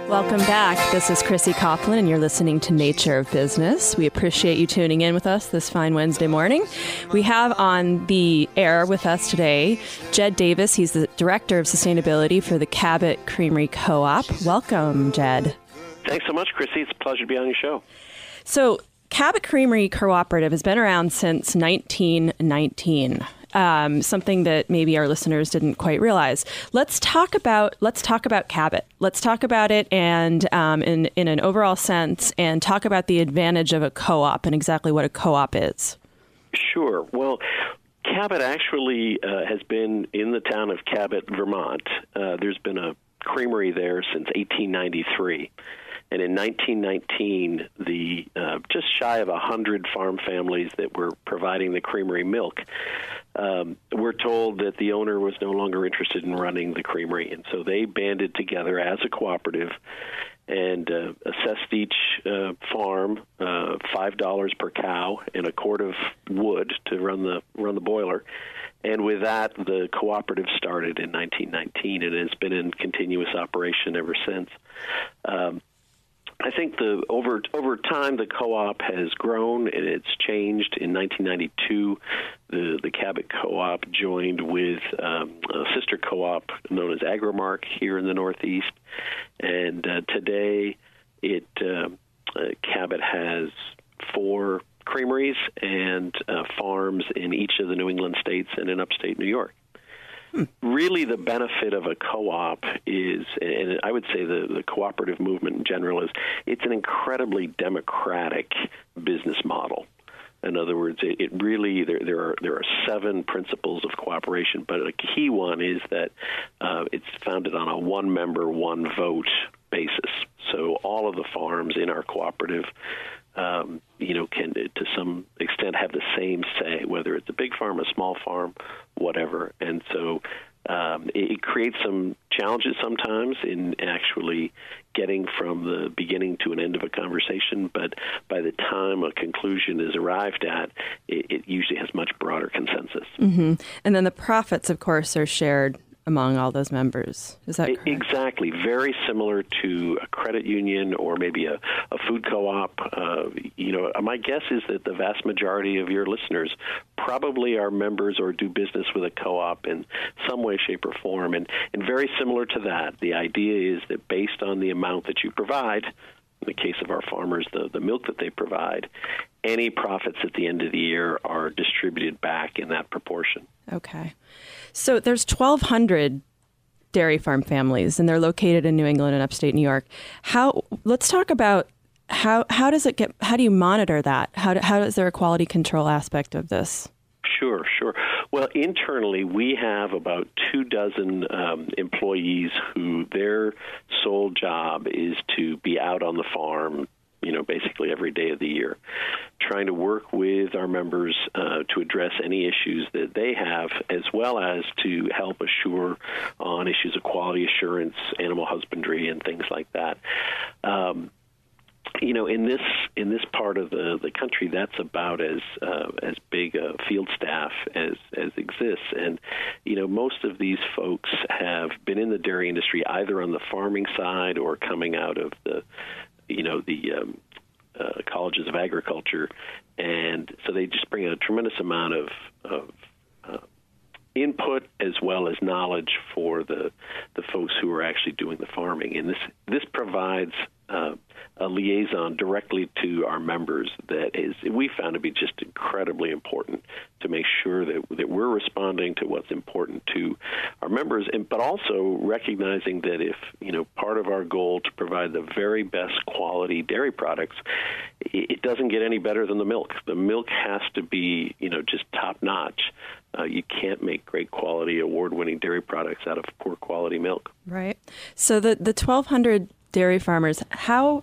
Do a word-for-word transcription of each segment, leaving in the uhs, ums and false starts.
Welcome back. This is Chrissy Coughlin, and you're listening to Nature of Business. We appreciate you tuning in with us this fine Wednesday morning. We have on the air with us today Jed Davis. He's the Director of Sustainability for the Cabot Creamery Co-op. Welcome, Jed. Thanks so much, Chrissy. It's a pleasure to be on your show. So, Cabot Creamery Cooperative has been around since nineteen nineteen. Um, something that maybe our listeners didn't quite realize. Let's talk about let's talk about Cabot. Let's talk about it and um, in in an overall sense, and talk about the advantage of a co-op and exactly what a co-op is. Sure. Well, Cabot actually uh, has been in the town of Cabot, Vermont. Uh, there's been a creamery there since eighteen ninety-three. And in nineteen nineteen, the uh, just shy of one hundred farm families that were providing the creamery milk um, were told that the owner was no longer interested in running the creamery. And so they banded together as a cooperative and uh, assessed each uh, farm uh, five dollars per cow and a quart of wood to run the run the boiler. And with that, the cooperative started in nineteen nineteen, and it's been in continuous operation ever since. Um, I think the over over time the co-op has grown and it's changed. In nineteen ninety-two, the the Cabot Co-op joined with um, a sister co-op known as Agromark here in the Northeast, and uh, today it uh, uh, Cabot has four creameries and uh, farms in each of the New England states and in upstate New York. Really, the benefit of a co-op is, and I would say the, the cooperative movement in general is, it's an incredibly democratic business model. In other words, it, it really there, there are there are seven principles of cooperation, but a key one is that uh, it's founded on a one member, one vote basis. So all of the farms in our cooperative Um, you know, can to some extent have the same say, whether it's a big farm, a small farm, whatever. And so um, it, it creates some challenges sometimes in actually getting from the beginning to an end of a conversation. But by the time a conclusion is arrived at, it, it usually has much broader consensus. Mm-hmm. And then the profits, of course, are shared among all those members. Is that correct? Exactly. Very similar to a credit union or maybe a, a food co-op. Uh, you know, my guess is that the vast majority of your listeners probably are members or do business with a co-op in some way, shape, or form. And, and very similar to that, the idea is that based on the amount that you provide, in the case of our farmers, the, the milk that they provide, any profits at the end of the year are distributed back in that proportion. Okay. So there's twelve hundred dairy farm families, and they're located in New England and upstate New York. How? Let's talk about how how does it get? How do you monitor that? How do, how is there a quality control aspect of this? Sure, sure. Well, internally, we have about two dozen um, employees who their sole job is to be out on the farm, you know, basically every day of the year, trying to work with our members uh, to address any issues that they have, as well as to help assure on issues of quality assurance, animal husbandry, and things like that. Um, you know, in this in this part of the, the country, that's about as uh, as big a field staff as as exists. And you know, most of these folks have been in the dairy industry either on the farming side or coming out of the you know, the um, uh, colleges of agriculture. And so they just bring a tremendous amount of, of uh, input as well as knowledge for the the folks who are actually doing the farming. And this, this provides uh, a liaison directly to our members that is, we found to be just incredibly important to make sure that, that we're responding to what's important to our members, and but also recognizing that if, you know, part of our goal to provide the very best quality dairy products, it, it doesn't get any better than the milk. The milk has to be, you know, just top-notch. Uh, you can't make great quality, award-winning dairy products out of poor quality milk. Right. So the, the twelve hundred dairy farmers, how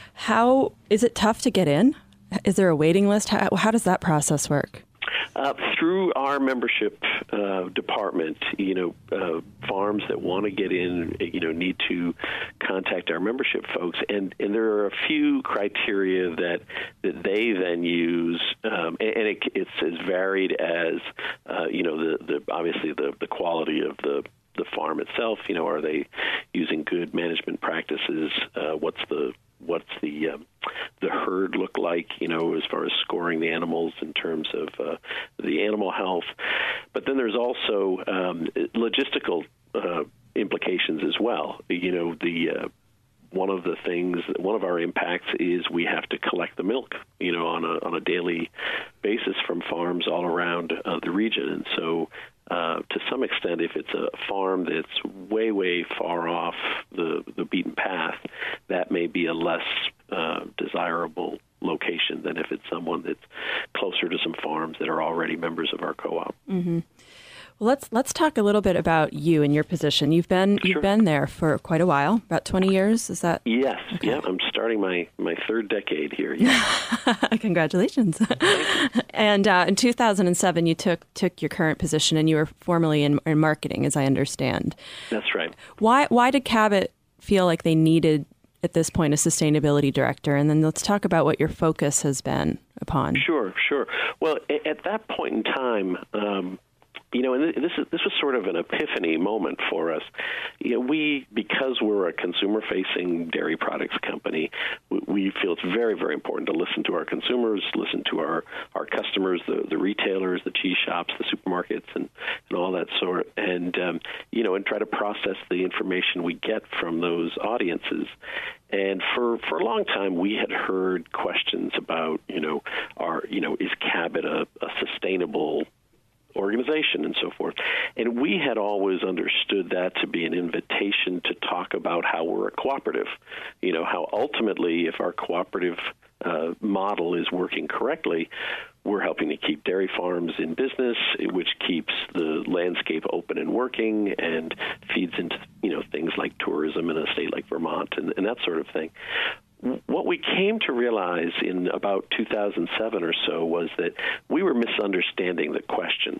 how is it tough to get in? Is there a waiting list? How, how does that process work? Uh, through our membership uh, department, you know, uh, farms that want to get in, you know, need to contact our membership folks, and, and there are a few criteria that that they then use, um, and, and it, it's as varied as, uh, you know, the, the obviously the, the quality of the the farm itself. You know, are they using good management practices? Uh, what's the what's the um, the herd look like? You know, as far as scoring the animals in terms of uh, the animal health. But then there's also um, logistical uh, implications as well. You know, the uh, one of the things, one of our impacts is we have to collect the milk, you know, on a on a daily basis from farms all around uh, the region. And so, uh, to some extent, if it's a farm that's way, way far off the the beaten path, that may be a less uh, desirable location than if it's someone that's closer to some farms that are already members of our co-op. Mm-hmm. Well, let's let's talk a little bit about you and your position. You've been Sure. you've been there for quite a while, about twenty years. Is that? Yes. Okay. Yeah. I'm starting my, my third decade here. Yeah. Congratulations. And uh, in two thousand seven, you took took your current position, and you were formerly in, in marketing, as I understand. That's right. Why why did Cabot feel like they needed at this point a sustainability director? And then let's talk about what your focus has been upon. Sure. Sure. Well, a- at that point in time. Um, You know, and this is this was sort of an epiphany moment for us. You know, we, because we're a consumer-facing dairy products company, we, we feel it's very, very important to listen to our consumers, listen to our, our customers, the, the retailers, the cheese shops, the supermarkets, and, and all that sort, and, um, you know, and try to process the information we get from those audiences. And for, for a long time, we had heard questions about, you know, our, you know, is Cabot a, a sustainable organization and so forth. And we had always understood that to be an invitation to talk about how we're a cooperative, you know, how ultimately if our cooperative uh, model is working correctly, we're helping to keep dairy farms in business, which keeps the landscape open and working and feeds into, you know, things like tourism in a state like Vermont and, and that sort of thing. What we came to realize in about two thousand seven or so was that we were misunderstanding the question.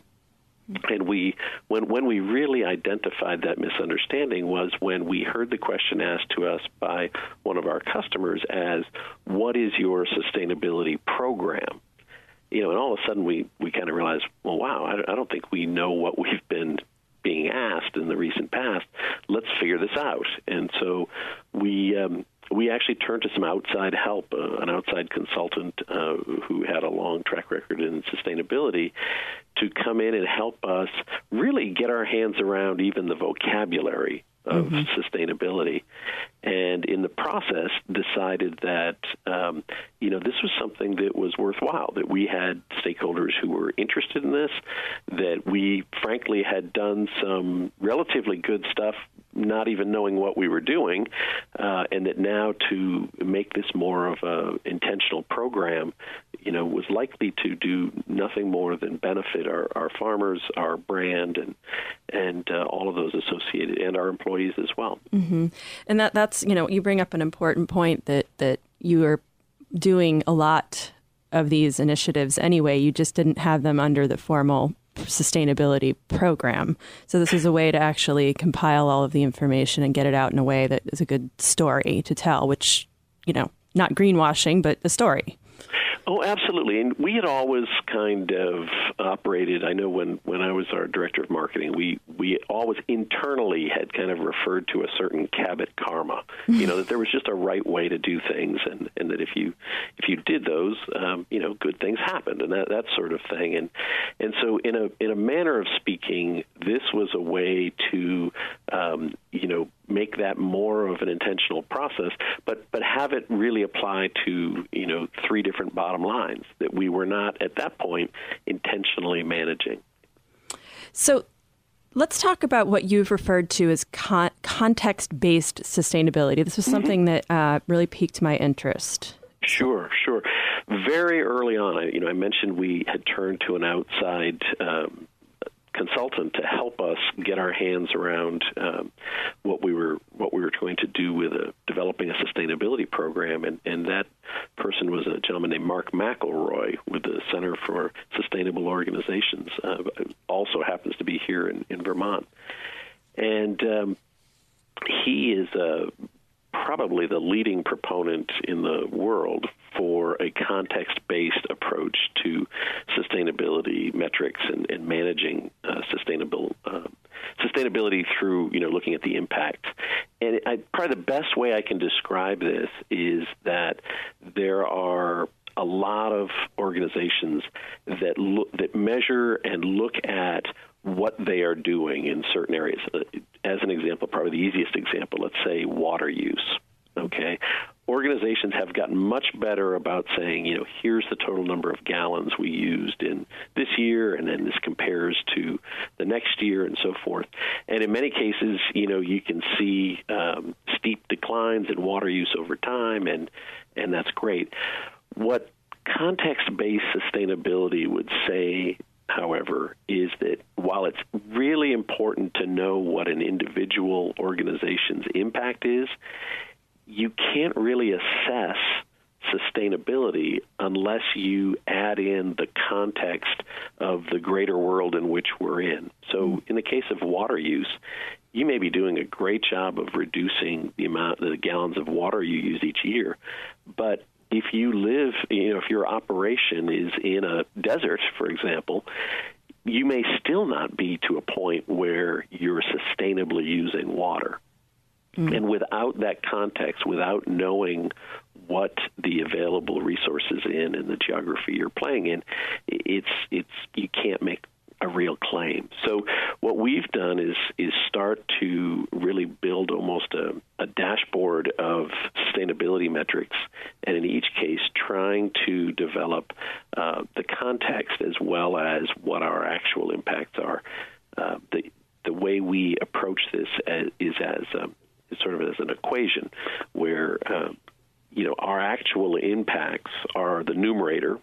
And we, when when we really identified that misunderstanding was when we heard the question asked to us by one of our customers as, what is your sustainability program? You know, and all of a sudden we, we kind of realized, well, wow, I, I don't think we know what we've been being asked in the recent past. Let's figure this out. And so we um, we actually turned to some outside help, uh, an outside consultant uh, who had a long track record in sustainability, to come in and help us really get our hands around even the vocabulary of mm-hmm. sustainability. And in the process, decided that, um, you know, this was something that was worthwhile, that we had stakeholders who were interested in this, that we, frankly, had done some relatively good stuff, not even knowing what we were doing, uh, and that now to make this more of a intentional program, you know, was likely to do nothing more than benefit our, our farmers, our brand, and and uh, all of those associated, and our employees as well. Mm-hmm. And that that's, you know, you bring up an important point that, that you are doing a lot of these initiatives anyway. You just didn't have them under the formal sustainability program. So this is a way to actually compile all of the information and get it out in a way that is a good story to tell, which, you know, not greenwashing, but a story. Oh, absolutely. And we had always kind of operated, I know when, when I was our director of marketing, we, we always internally had kind of referred to a certain Cabot karma, you know, that there was just a right way to do things, and, and that if you if you did those, um, you know, good things happened, and that, that sort of thing. And and so in a in a manner of speaking, this was a way to, um, you know, make that more of an intentional process, but but have it really apply to, you know, three different bottom lines that we were not at that point intentionally managing. So let's talk about what you've referred to as con- context-based sustainability. This was something mm-hmm. that uh, really piqued my interest. Sure, sure. Very early on, I, you know, I mentioned we had turned to an outside um, consultant to help us get our hands around um, what we were what we were trying to do with a, developing a sustainability program, and, and that person was a gentleman named Mark McElroy with the Center for Sustainable Organizations. Uh, also happens to be here in, in Vermont, and um, he is uh, probably the leading proponent in the world for a context-based approach to sustainability metrics and, and managing uh, sustainable uh, sustainability through, you know, looking at the impact. And I, probably the best way I can describe this is that there are a lot of organizations that look, that measure and look at what they are doing in certain areas. As an example, probably the easiest example, let's say water use. Okay, organizations have gotten much better about saying, you know, here's the total number of gallons we used in this year, and then this compares to the next year, and so forth. And in many cases, you know, you can see um, steep declines in water use over time, and and that's great. What context-based sustainability would say, however, is that while it's really important to know what an individual organization's impact is, you can't really assess sustainability unless you add in the context of the greater world in which we're in. So in the case of water use, you may be doing a great job of reducing the amount, the gallons of water you use each year, but if you live, you know, if your operation is in a desert, for example, you may still not be to a point where you're sustainably using water. Mm. And without that context, without knowing what the available resources in and the geography you're playing in, it's it's you can't make a real claim. So what we've done is is start to really build almost a, a dashboard of sustainability metrics, and in each case trying to develop uh, the context as well as what our actual impacts are. Uh, the the way we approach this as, is as um, sort of as an equation where uh, you know our actual impacts are the numerator,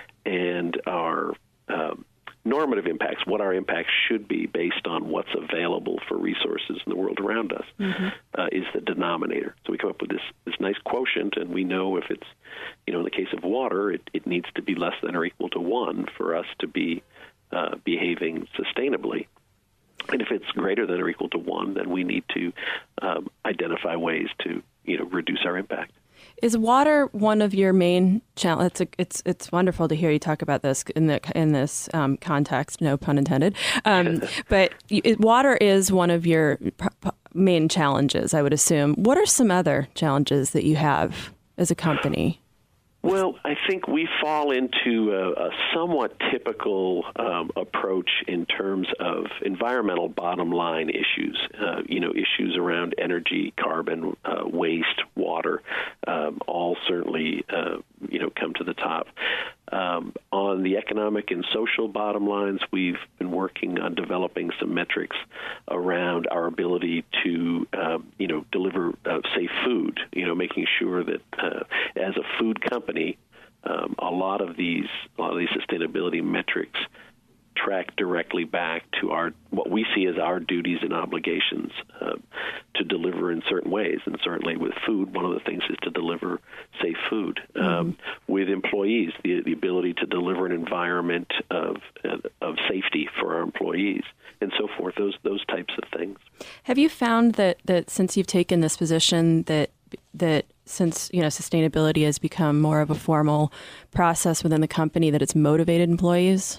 and our um, normative impacts, what our impacts should be based on what's available for resources in the world around us, mm-hmm. uh, is the denominator. So we come up with this, this nice quotient, and we know if it's, you know, in the case of water, it, it needs to be less than or equal to one for us to be uh, behaving sustainably. And if it's greater than or equal to one, then we need to um, identify ways to, you know, reduce our impact. Is water one of your main challenges? It's, it's it's wonderful to hear you talk about this in the in this um, context, no pun intended. Um, but it, water is one of your p- p- main challenges, I would assume. What are some other challenges that you have as a company? Well, I think we fall into a, a somewhat typical um, approach in terms of environmental bottom line issues, uh, you know, issues around energy, carbon, uh, waste, water, um, all certainly, uh, you know, come to the top. Um, on the economic and social bottom lines, we've been working on developing some metrics around our ability to, uh, you know, deliver uh, safe food, you know, making sure that uh, as a food company, um, a lot of these, a lot of these sustainability metrics track directly back to our what we see as our duties and obligations uh, to deliver in certain ways. And certainly with food, one of the things is to deliver safe food. Um, mm-hmm. With employees, the, the ability to deliver an environment of of safety for our employees, and so forth. Those those types of things. Have you found that that since you've taken this position that that since you know sustainability has become more of a formal process within the company, that it's motivated employees?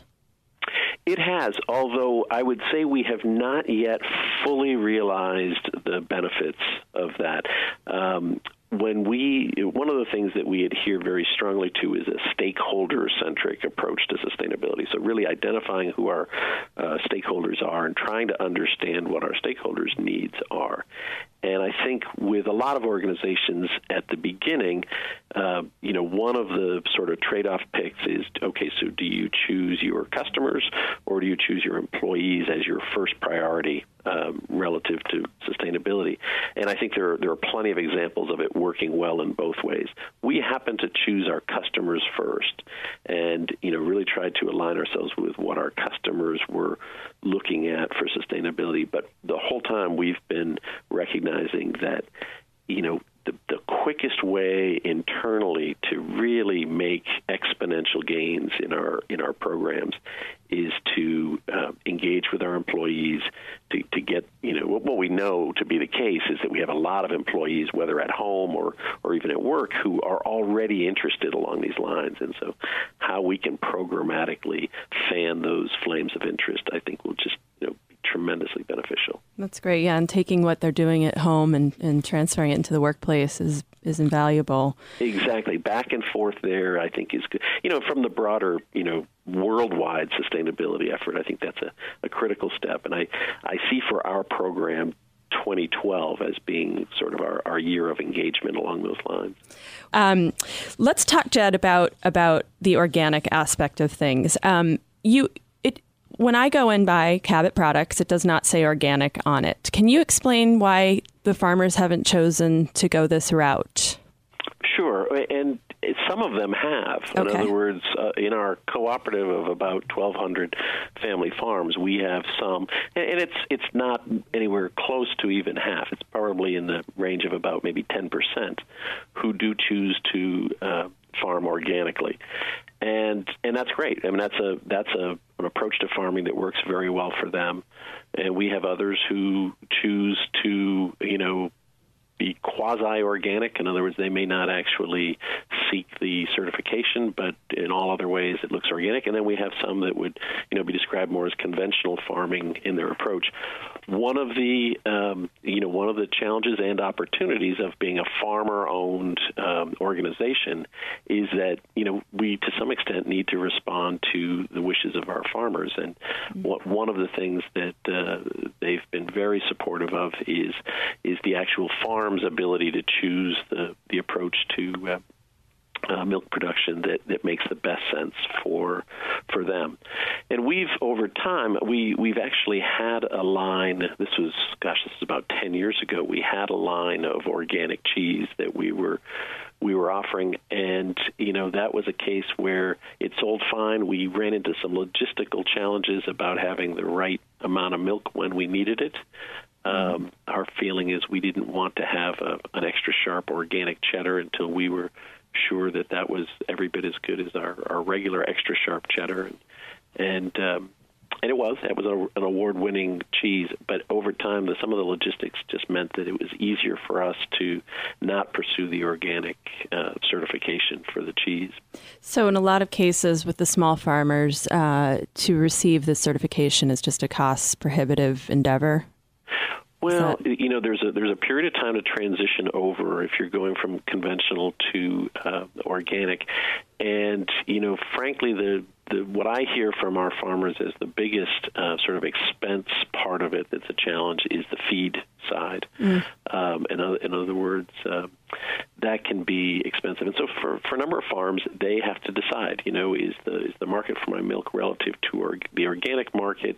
It has, although I would say we have not yet fully realized the benefits of that. Um, when we, one of the things that we adhere very strongly to is a stakeholder-centric approach to sustainability. So really identifying who our uh, stakeholders are and trying to understand what our stakeholders' needs are. And I think with a lot of organizations at the beginning, uh, you know, one of the sort of trade-off picks is, okay, so do you choose your customers or do you choose your employees as your first priority um, relative to sustainability? And I think there are, there are plenty of examples of it working well in both ways. We happen to choose our customers first and, you know, really try to align ourselves with what our customers were looking at for sustainability. But the whole time we've been recognizing that, you know, the, the quickest way internally to really make exponential gains in our in our programs is to uh, engage with our employees to, to get, you know, what, what we know to be the case is that we have a lot of employees, whether at home or, or even at work, who are already interested along these lines. And so how we can programmatically fan those flames of interest, I think will just, you know, be tremendously beneficial. That's great. Yeah, and taking what they're doing at home and, and transferring it into the workplace is, is invaluable. Exactly. Back and forth there, I think, is good. You know, from the broader, you know, worldwide sustainability effort, I think that's a, a critical step. And I, I see for our program twenty twelve as being sort of our, our year of engagement along those lines. Um, let's talk, Jed, about about the organic aspect of things. Um, you, it, when I go and buy Cabot products, it does not say organic on it. Can you explain why the farmers haven't chosen to go this route? Sure, and some of them have. In Okay. other words, uh, in our cooperative of about twelve hundred family farms, we have some, and it's it's not anywhere close to even half. It's probably in the range of about maybe ten percent who do choose to uh, farm organically, and and that's great. I mean, that's a that's a an approach to farming that works very well for them, and we have others who choose to, you know, be quasi-organic. In other words, they may not actually seek the certification, but in all other ways it looks organic. And then we have some that would, you know, be described more as conventional farming in their approach. One of the, um, you know, one of the challenges and opportunities of being a farmer-owned um, organization is that, you know, we to some extent need to respond to the wishes of our farmers. And what, one of the things that uh, they've been very supportive of is is the actual farm's ability to choose the the approach to uh, Uh, milk production that, that makes the best sense for for them. And we've, over time, we, we've actually had a line, this was, gosh, this is about ten years ago, we had a line of organic cheese that we were we were offering, and, you know, that was a case where it sold fine. We ran into some logistical challenges about having the right amount of milk when we needed it. Um, our feeling is we didn't want to have a, an extra sharp organic cheddar until we were sure that that was every bit as good as our, our regular extra sharp cheddar, and and, um, and it was that was a, an award-winning cheese. But over time, the, some of the logistics just meant that it was easier for us to not pursue the organic uh, certification for the cheese. So, in a lot of cases with the small farmers, uh, to receive this certification is just a cost-prohibitive endeavor. Well, you know, there's a there's a period of time to transition over if you're going from conventional to uh, organic, and you know, frankly, the, the what I hear from our farmers is the biggest uh, sort of expense part of it that's a challenge is the feed side. Mm. Um, in, other, in other words, uh, that can be expensive, and so for, for a number of farms, they have to decide. You know, is the is the market for my milk relative to org- the organic market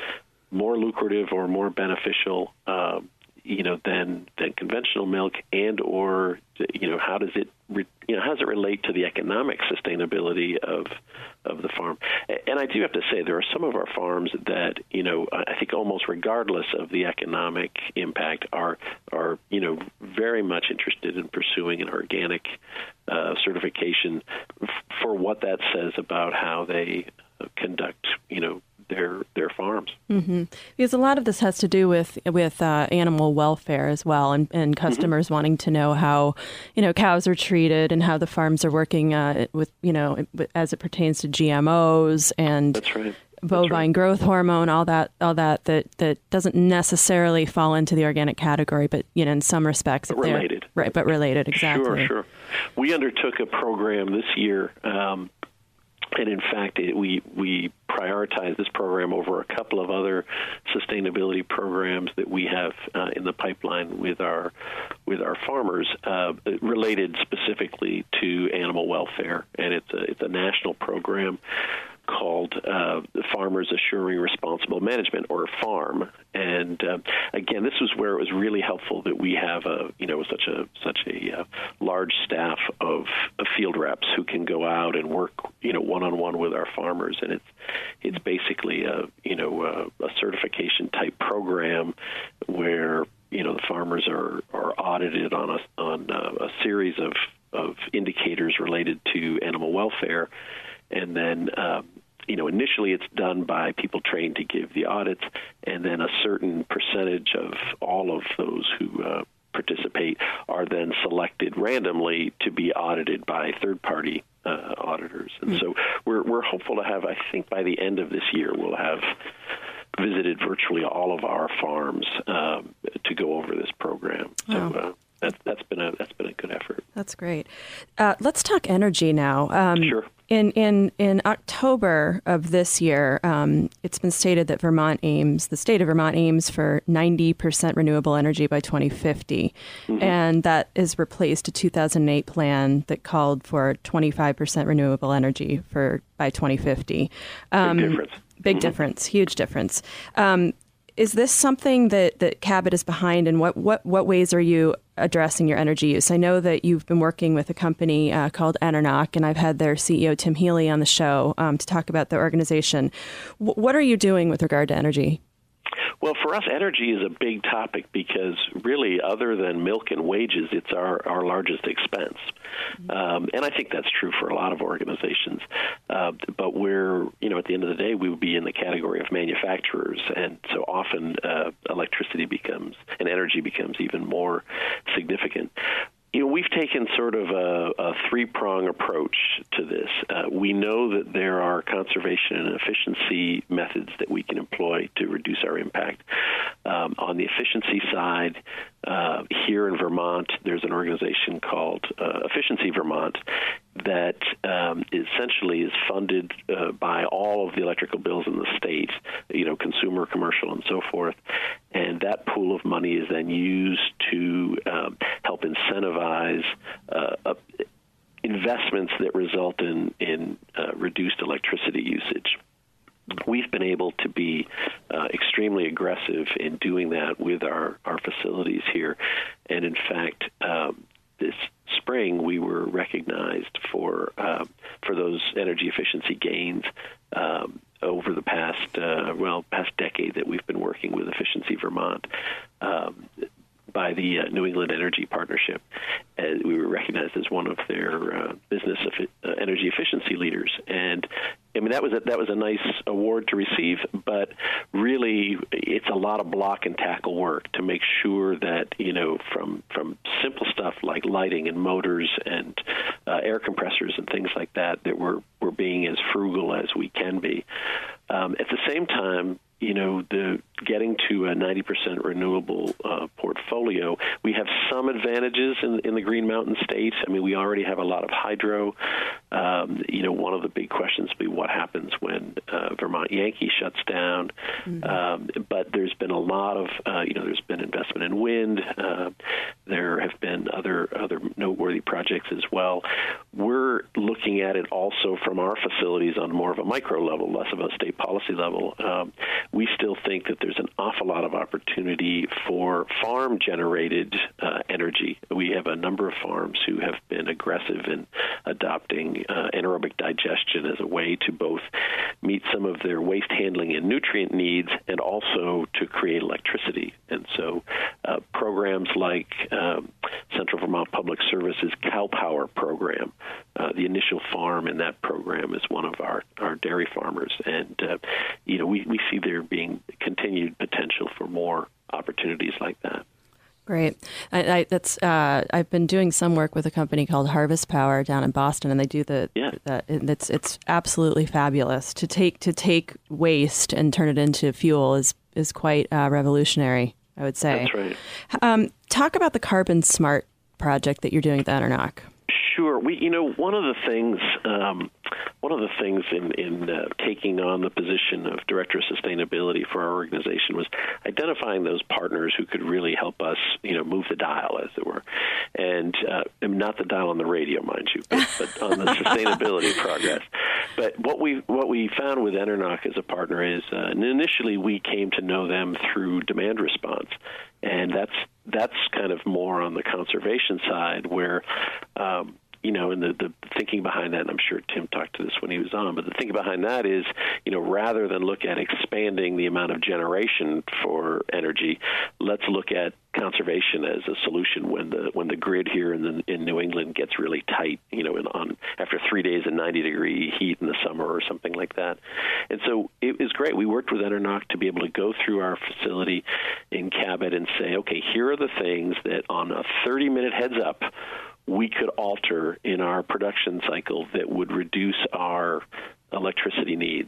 more lucrative or more beneficial, uh, you know, than than conventional milk, and or you know, how does it re, you know how does it relate to the economic sustainability of of the farm? And I do have to say, there are some of our farms that, you know, I think almost regardless of the economic impact, are are you know very much interested in pursuing an organic uh, certification f- for what that says about how they uh, conduct, you know, their their farms. Mm-hmm. Because a lot of this has to do with with uh, animal welfare as well, and, and customers mm-hmm. wanting to know how, you know, cows are treated and how the farms are working uh, with, you know, as it pertains to G M Os and That's right. bovine That's right. growth hormone, all that, all that, that that doesn't necessarily fall into the organic category, but you know, in some respects, but related, right? But related, exactly. Sure, sure. We undertook a program this year. Um, And in fact, it, we we prioritize this program over a couple of other sustainability programs that we have uh, in the pipeline with our with our farmers, uh, related specifically to animal welfare. And it's a it's a national program called uh, the Farmers Assuring Responsible Management, or FARM. And uh, again, this was where it was really helpful that we have a you know such a such a uh, large staff of, of field reps who can go out and work you know one on one with our farmers. And it's it's basically a you know a, a certification type program where you know the farmers are, are audited on a on a, a series of of indicators related to animal welfare. And then, um, you know, initially it's done by people trained to give the audits, and then a certain percentage of all of those who uh, participate are then selected randomly to be audited by third-party uh, auditors. And mm-hmm. so we're we're hopeful to have, I think by the end of this year, we'll have visited virtually all of our farms um, to go over this program. So wow. uh, that, that's been a that's been a good effort. That's great. Uh, let's talk energy now. Um, sure. In, in in October of this year, um, it's been stated that Vermont aims, the state of Vermont aims for ninety percent renewable energy by twenty fifty. Mm-hmm. And that is replaced a two thousand eight plan that called for twenty-five percent renewable energy for by twenty fifty. Um, big difference. Big mm-hmm. difference, huge difference. Um, Is this something that, that Cabot is behind, and what, what, what ways are you addressing your energy use? I know that you've been working with a company uh, called Enernoc, and I've had their C E O, Tim Healy, on the show um, to talk about the organization. W- what are you doing with regard to energy? Well, for us, energy is a big topic because really, other than milk and wages, it's our, our largest expense. Mm-hmm. Um, and I think that's true for a lot of organizations. Uh, but we're, you know, at the end of the day, we would be in the category of manufacturers. And so often uh, electricity becomes, and energy becomes even more significant. You know, we've taken sort of a, a three-prong approach to this. Uh, we know that there are conservation and efficiency methods that we can employ to reduce our impact. Um, on the efficiency side, uh, here in Vermont, there's an organization called uh, Efficiency Vermont that um, essentially is funded uh, by all of the electrical bills in the state, you know, consumer, commercial, and so forth. And that pool of money is then used to um, help incentivize uh, uh, investments that result in, in uh, reduced electricity usage. We've been able to be uh, extremely aggressive in doing that with our, our facilities here. And in fact, um, this spring we were recognized for uh, for those energy efficiency gains um, over the past uh, well past decade that we've been working with Efficiency Vermont um, by the uh, New England Energy Partnership. Uh, we were recognized as one of their uh, business efi- uh, energy efficiency leaders, and I mean that was a, that was a nice award to receive. But really, it's a lot of block and tackle work to make sure that you know from from simple stuff like lighting and motors and uh, air compressors and things like that that we're we're being as frugal as we can be. Um, at the same time, you know, the getting to a ninety percent renewable uh, portfolio, we have some advantages in, in the Green Mountain states. I mean, we already have a lot of hydro. Um, you know, one of the big questions will be what happens when uh, Vermont Yankee shuts down. Mm-hmm. Um, but there's been a lot of, uh, you know, there's been investment in wind. Uh, there have been other other noteworthy projects as well. We're looking at it also from our facilities on more of a micro level, less of a state policy level. Um, we still think that there's an awful lot of opportunity for farm-generated uh, energy. We have a number of farms who have been aggressive in adopting uh, anaerobic digestion as a way to both meet some of their waste handling and nutrient needs and also to create electricity. And so uh, programs like um, Central Vermont Public Service's Cow Power program, uh, the initial farm in that program is one of our, our dairy farmers. And, uh, you know, we, we see there being continued potential for more opportunities like that. Great. I, I, that's uh, I've been doing some work with a company called Harvest Power down in Boston, and they do the. Yeah. the it's it's absolutely fabulous to take to take waste and turn it into fuel is is quite uh, revolutionary, I would say. That's right. Um, talk about the Carbon Smart project that you're doing at the Enernoc. Sure. We, you know, one of the things, um, one of the things in, in uh, taking on the position of Director of Sustainability for our organization was identifying those partners who could really help us, you know, move the dial, as it were, and uh, not the dial on the radio, mind you, but, but on the sustainability progress. But what we what we found with Enernoc as a partner is, uh, and initially we came to know them through demand response. And that's that's kind of more on the conservation side where, um, you know, and the, the thinking behind that, and I'm sure Tim talked to this when he was on, but the thinking behind that is, you know, rather than look at expanding the amount of generation for energy, let's look at conservation as a solution when the when the grid here in the, in New England gets really tight, you know, in, on after three days of ninety degree heat in the summer or something like that. And so it was great. We worked with Enernoc to be able to go through our facility in Cabot and say, okay, here are the things that on a thirty minute heads up we could alter in our production cycle that would reduce our electricity needs.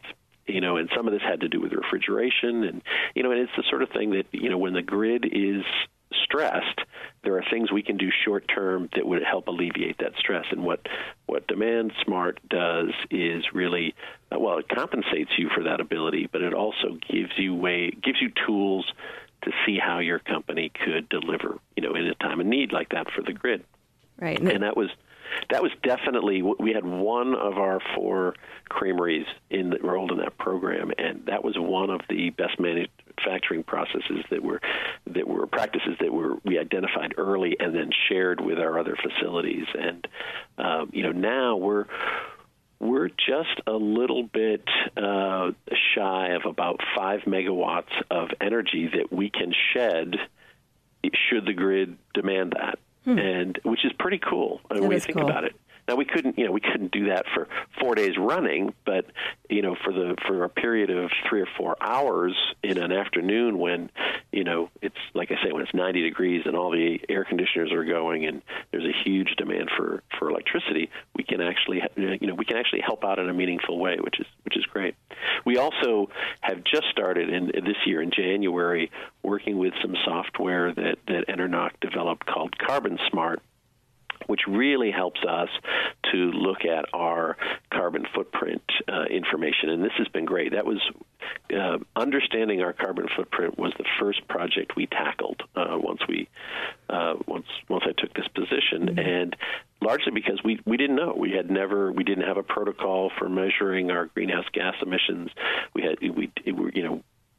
you know, and some of this had to do with refrigeration, and you know, and it's the sort of thing that, you know, when the grid is stressed, there are things we can do short term that would help alleviate that stress. And what what Demand Smart does is really, uh, well, it compensates you for that ability, but it also gives you way gives you tools to see how your company could deliver, you know, in a time of need like that for the grid. Right. And that was that was definitely, we had one of our four creameries in the, enrolled in that program, and that was one of the best manufacturing processes that were that were practices that were we identified early and then shared with our other facilities. And um, you know, now we're we're just a little bit uh, shy of about five megawatts of energy that we can shed should the grid demand that. Hmm. And which is pretty cool uh, when you think cool. about it. Now we couldn't, you know, we couldn't do that for four days running, but you know, for the for a period of three or four hours in an afternoon when, you know, it's like I say, when it's ninety degrees and all the air conditioners are going and there's a huge demand for, for electricity, we can actually, you know, we can actually help out in a meaningful way, which is which is great. We also have just started in this year in January working with some software that that Enernoc developed called Carbon Smart, which really helps us to look at our carbon footprint uh, information. And this has been great. That was uh, understanding our carbon footprint was the first project we tackled uh, once we uh, once once I took this position, mm-hmm. and largely because we, we didn't know. We had never we didn't have a protocol for measuring our greenhouse gas emissions. We had we it, you know.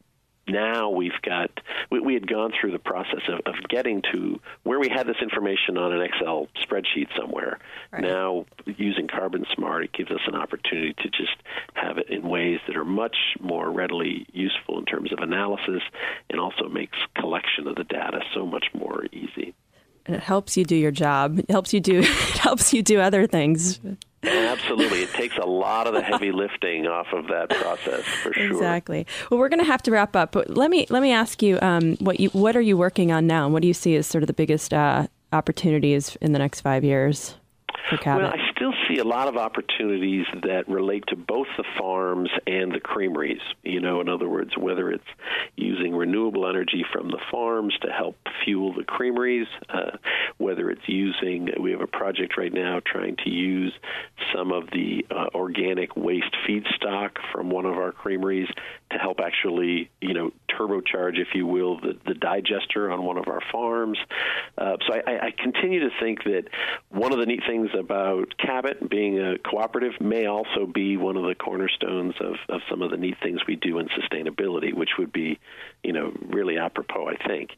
Now we've got, we, we had gone through the process of, of getting to where we had this information on an Excel spreadsheet somewhere. Right. Now, using Carbon Smart, it gives us an opportunity to just have it in ways that are much more readily useful in terms of analysis, and also makes collection of the data so much more easy. And it helps you do your job. It helps you do, it helps you do other things. Absolutely. It takes a lot of the heavy lifting off of that process, for sure. Exactly. Well, we're going to have to wrap up, but let me let me ask you, um, what you what are you working on now? And what do you see as sort of the biggest uh, opportunities in the next five years for Cabot? Well, I still see a lot of opportunities that relate to both the farms and the creameries. You know, in other words, whether it's using renewable energy from the farms to help fuel the creameries, uh, whether it's using, we have a project right now trying to use some of the uh, organic waste feedstock from one of our creameries to help actually, you know, turbocharge, if you will, the, the digester on one of our farms. Uh, so I, I continue to think that one of the neat things about Cabot being a cooperative may also be one of the cornerstones of, of some of the neat things we do in sustainability, which would be, you know, really apropos, I think.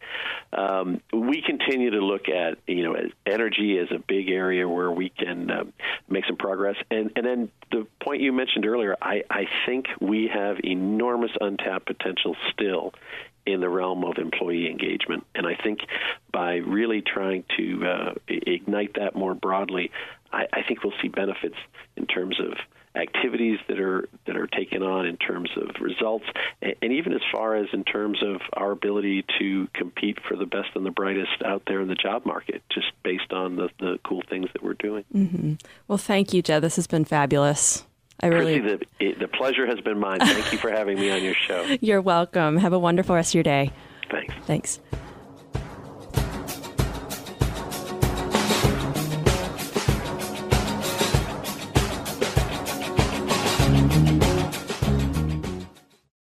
Um, we continue to look at, you know, energy as a big area where we can uh, make some progress. And, and then the point you mentioned earlier, I, I think we have enormous untapped potential still in the realm of employee engagement. And I think by really trying to uh, ignite that more broadly, I, I think we'll see benefits in terms of activities that are that are taken on, in terms of results, and, and even as far as in terms of our ability to compete for the best and the brightest out there in the job market, just based on the, the cool things that we're doing. Mm-hmm. Well, thank you, Jed. This has been fabulous. I really, Chrissy, the, the pleasure has been mine. Thank you for having me on your show. You're welcome. Have a wonderful rest of your day. Thanks. Thanks.